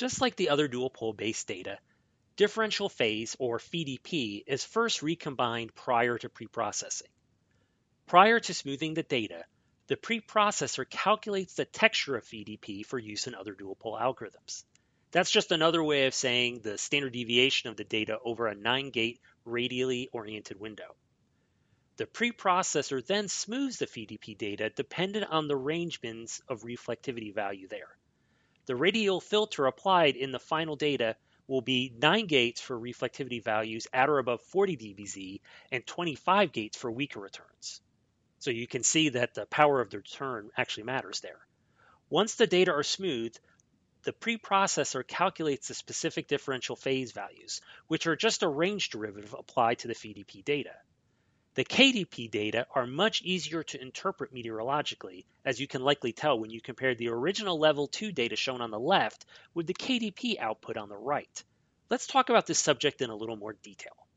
Just like the other dual pole based data, differential phase, or FDP, is first recombined prior to preprocessing. Prior to smoothing the data, the preprocessor calculates the texture of FDP for use in other dual pole algorithms. That's just another way of saying the standard deviation of the data over a 9-gate radially oriented window. The preprocessor then smooths the FDP data dependent on the range bins of reflectivity value there. The radial filter applied in the final data will be 9 gates for reflectivity values at or above 40 dBz and 25 gates for weaker returns. So you can see that the power of the return actually matters there. Once the data are smooth, the preprocessor calculates the specific differential phase values, which are just a range derivative applied to the FDP data. The KDP data are much easier to interpret meteorologically, as you can likely tell when you compare the original level 2 data shown on the left with the KDP output on the right. Let's talk about this subject in a little more detail.